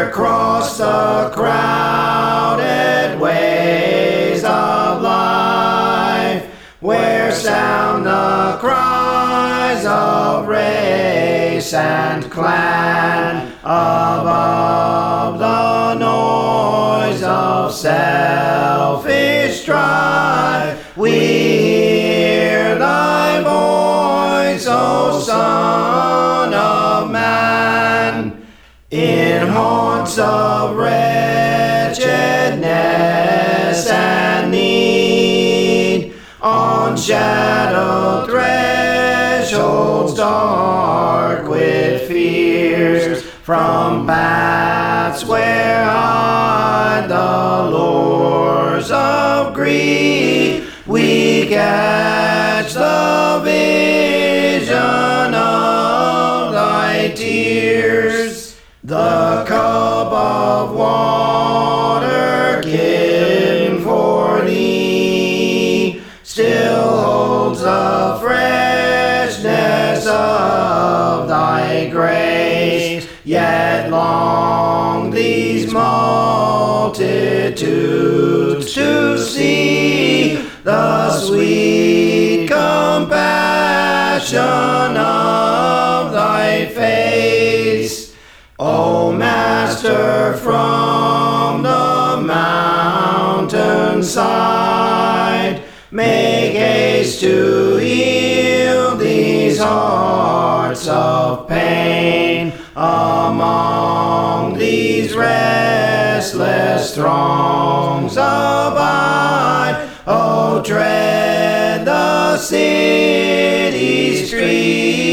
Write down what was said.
Never cross the crowded ways of life, where sound the cries of race and clan, above the noise of selfish strife. We hear thy voice, O Son of Man, in haunts of wretchedness and need, on shadowed thresholds dark with fears, from paths where hide the lures of greed, we catch the vision of thy tears. The cup of water given for thee still holds the freshness of thy grace, yet long these multitudes to see the sweet compassion of thy face. O Master, from the mountainside, make haste to heal these hearts of pain. Among these restless throngs abide, O tread the city streets,